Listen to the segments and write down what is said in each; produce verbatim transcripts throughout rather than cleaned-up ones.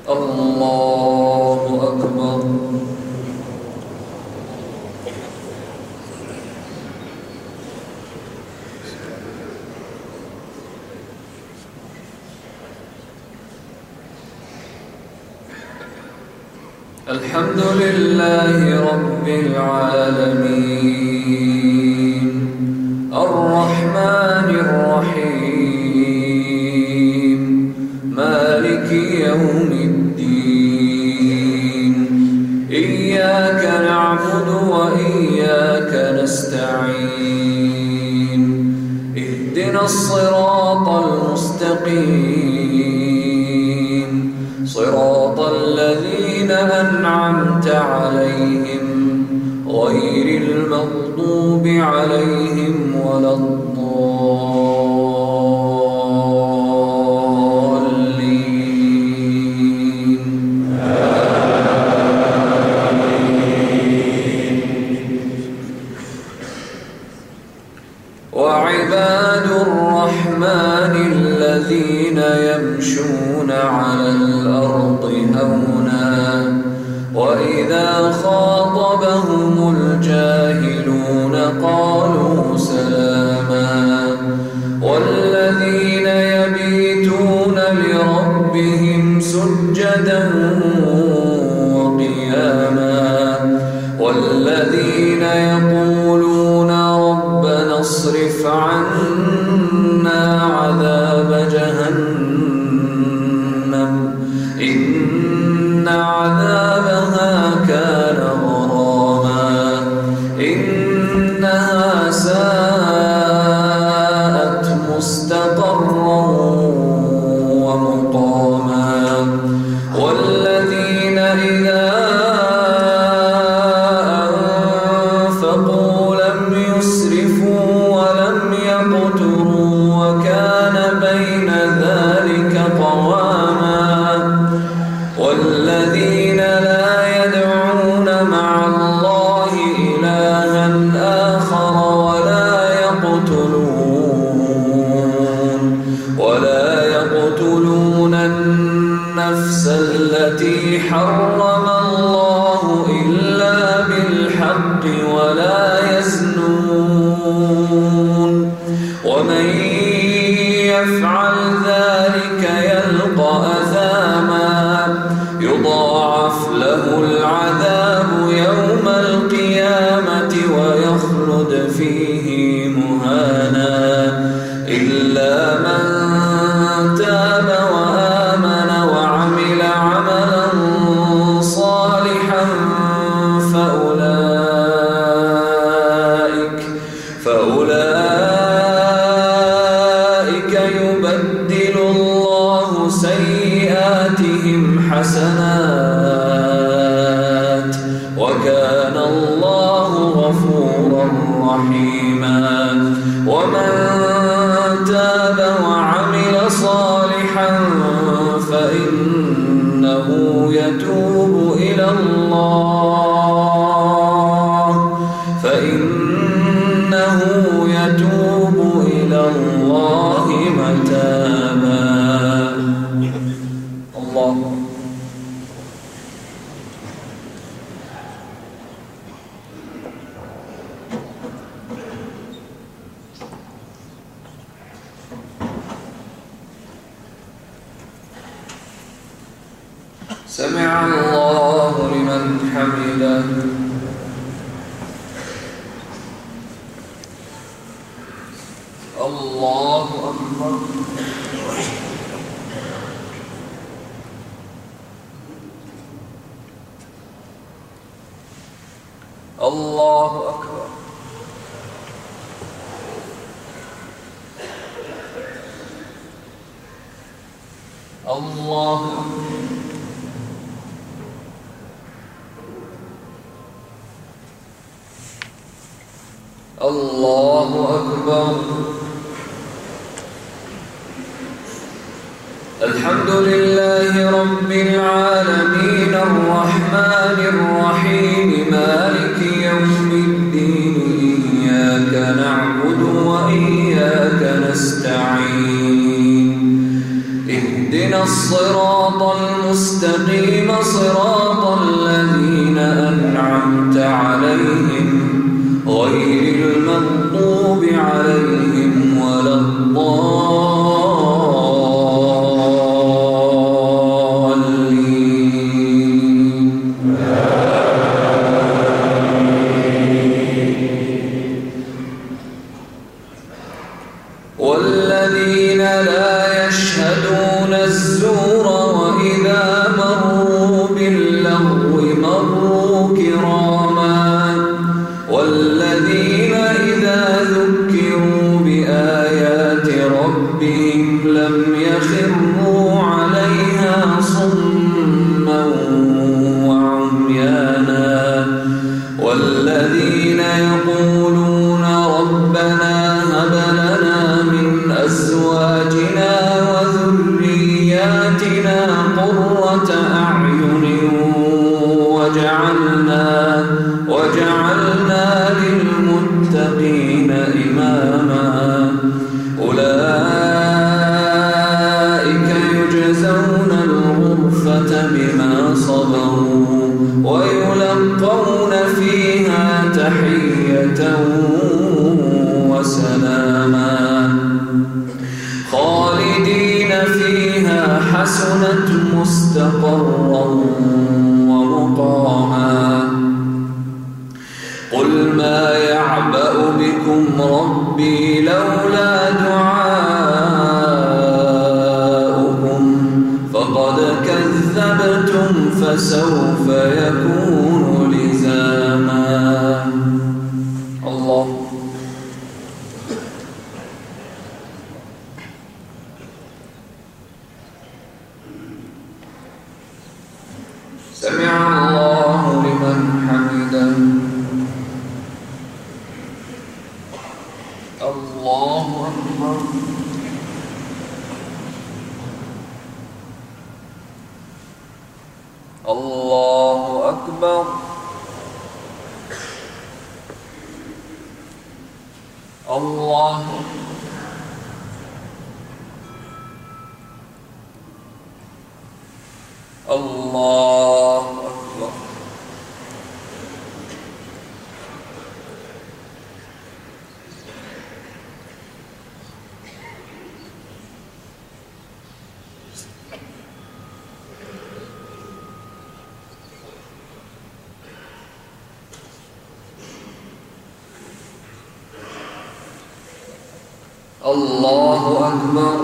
الله أكبر. الحمد لله رب العالمين الرحمن الرحيم مالك يوم الدين إياك نعبد وإياك نستعين اهدنا الصراط المستقيم صراط الذين أنعمت عليهم غير المغضوب عليهم ولا الضالين. وعباد الرحمن الذين يمشون على الأرض هونا وإذا خاطبهم الجاهلون قالوا سلاما والذين يبيتون لربهم سجدا وقياما والذين يقولون ربنا اصرف عنا عذاب جهنم إن عذابها كان غراما إنها ساءت مستقرا ومقاما والذين إذا أنفقوا لم يسرفوا ولم يقتروا وكان بين ذلك قواما والذين لا يدعون مع الله إلها آخر ولا يقتلون ولا يقتلون النفس التي حرم الله إلا بالحق ولا يزنون ومن يفعل ذلك يلقى أثاما يضاعف له العذاب يوم القيامة ويخلد فيه مهانا إلا من تاب وآمن وعمل عملا صالحا فأولئك فأولئك يبدل الله سيئاتهم حسنات وكان الله غفورا رحيما ومن تاب وعمل صالحا فإنه يتوب إلى الله فإنه يتوب إلى الله متابا. الله سمع الله لمن حمده. الله أكبر. الله أكبر. الله أكبر. الله أكبر. الحمد لله رب العالمين الرحمن الرحيم مالك يوم الدين إياك نعبد وإياك نستعين اهدنا الصراط الصراط المستقيم صراط الذين أنعمت عليهم غير المغضوب عليهم ولا الضالين. والذين لا يشهدون الزور وإذا مروا باللغو مروا كراما والذين إذا ذكروا بآيات ربهم لم يخروا عليها صما وعميانا والذين يقولون ربنا هب لنا من أزواجنا وذرياتنا قرة أعين وجعلنا وجعلنا للمتقين إماما أولئك يجزون الغرفة بما صبروا ويلقون فيها تحية وسلاما خالدين فيها حسنت مستقرا ومقاما. قل ما يعبأ بكم ربي لولا دعاؤكم فقد كذبتم فسوف يكون لزاما. الله سمع الله لمن حمده. الله أكبر. الله أكبر. الله الله أكبر. الله أكبر.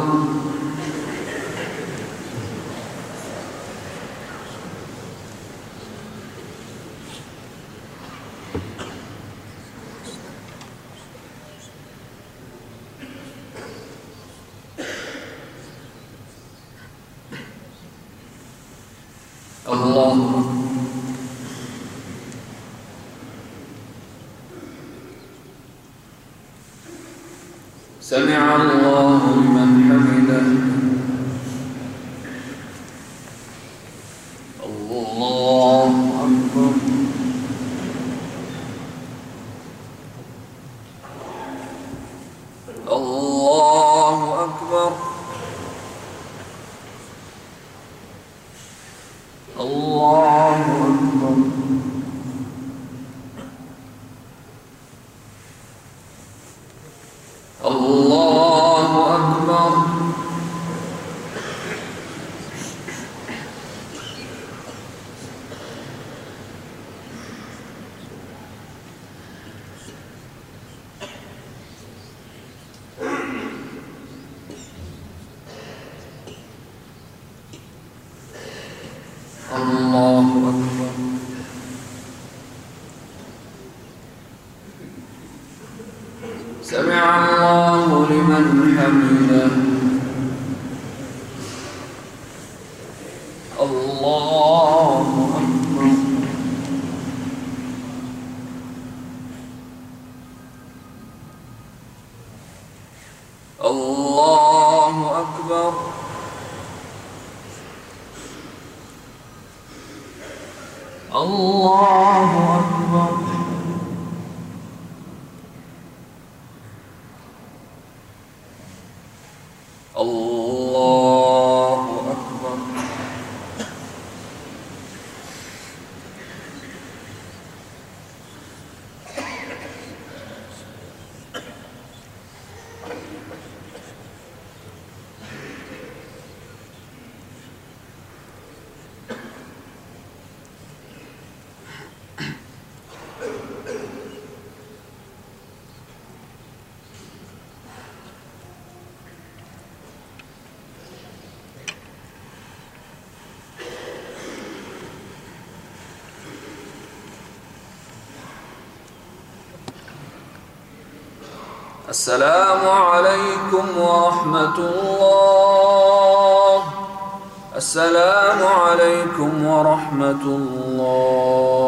الله سمع الله لمن حمده. الله أكبر. الله أكبر. الله أكبر. الله أكبر. الله أكبر. سمع الله لمن حمده. الله أكبر. الله أكبر. الله أكبر. الله أكبر. السلام عليكم ورحمة الله. السلام عليكم ورحمة الله.